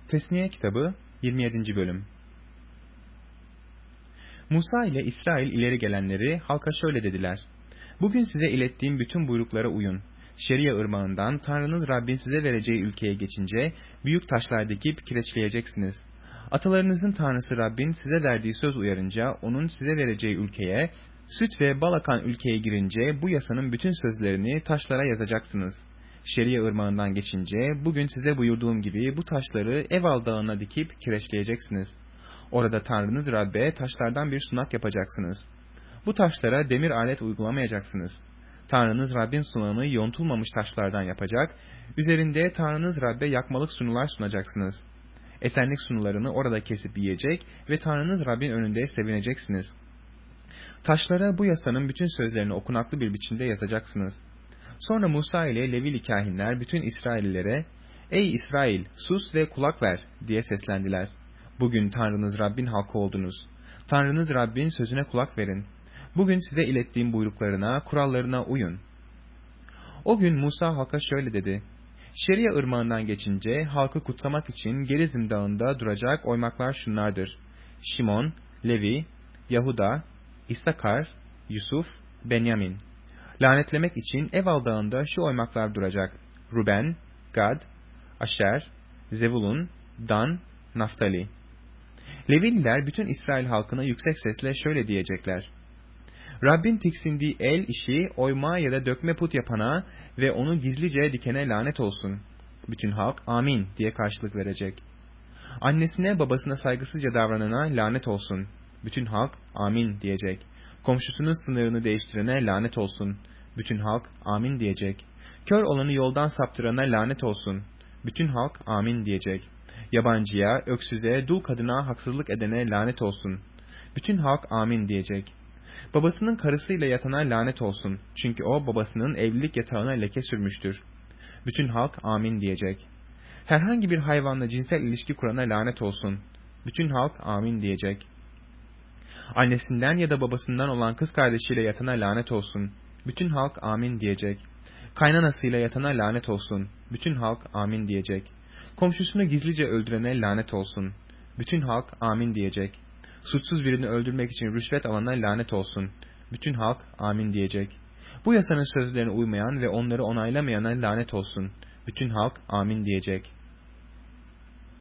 Tesniye kitabı 27. bölüm. Musa ile İsrail ileri gelenleri halka şöyle dediler: Bugün size ilettiğim bütün buyruklara uyun. Şeria ırmağından Tanrınız Rabbin size vereceği ülkeye geçince büyük taşlar dikip kireçleyeceksiniz. Atalarınızın Tanrısı Rabbin size verdiği söz uyarınca onun size vereceği ülkeye, süt ve bal akan ülkeye girince bu yasanın bütün sözlerini taşlara yazacaksınız. Şeria ırmağından geçince bugün size buyurduğum gibi bu taşları Eval dağına dikip kireçleyeceksiniz. Orada Tanrınız Rabbe taşlardan bir sunak yapacaksınız. Bu taşlara demir alet uygulamayacaksınız. Tanrınız Rabbin sunağını yontulmamış taşlardan yapacak, üzerinde Tanrınız Rabbe yakmalık sunular sunacaksınız. Esenlik sunularını orada kesip yiyecek ve Tanrınız Rabbin önünde sevineceksiniz. Taşlara bu yasanın bütün sözlerini okunaklı bir biçimde yazacaksınız. Sonra Musa ile Levili kâhinler bütün İsraillilere, "Ey İsrail, sus ve kulak ver!" diye seslendiler. Bugün Tanrınız Rabbin halkı oldunuz. Tanrınız Rabbin sözüne kulak verin. Bugün size ilettiğim buyruklarına, kurallarına uyun. O gün Musa halka şöyle dedi: Şeria ırmağından geçince halkı kutsamak için Gerizim dağında duracak oymaklar şunlardır: Şimon, Levi, Yahuda, İssakar, Yusuf, Benyamin. Lanetlemek için Eval dağında şu oymaklar duracak: Ruben, Gad, Aşer, Zebulun, Dan, Naftali. Levililer bütün İsrail halkına yüksek sesle şöyle diyecekler: Rabbin tiksindiği el işi, oyma ya da dökme put yapana ve onu gizlice dikene lanet olsun. Bütün halk amin diye karşılık verecek. Annesine babasına saygısızca davranana lanet olsun. Bütün halk amin diyecek. Komşusunun sınırını değiştirene lanet olsun. Bütün halk amin diyecek. Kör olanı yoldan saptırana lanet olsun. Bütün halk amin diyecek. Yabancıya, öksüze, dul kadına haksızlık edene lanet olsun. Bütün halk amin diyecek. Babasının karısıyla yatana lanet olsun. Çünkü o babasının evlilik yatağına leke sürmüştür. Bütün halk amin diyecek. Herhangi bir hayvanla cinsel ilişki kurana lanet olsun. Bütün halk amin diyecek. Annesinden ya da babasından olan kız kardeşiyle yatana lanet olsun. Bütün halk amin diyecek. Kaynanasıyla yatana lanet olsun. Bütün halk amin diyecek. Komşusunu gizlice öldürene lanet olsun. Bütün halk amin diyecek. Suçsuz birini öldürmek için rüşvet alana lanet olsun. Bütün halk amin diyecek. Bu yasanın sözlerine uymayan ve onları onaylamayana lanet olsun. Bütün halk amin diyecek.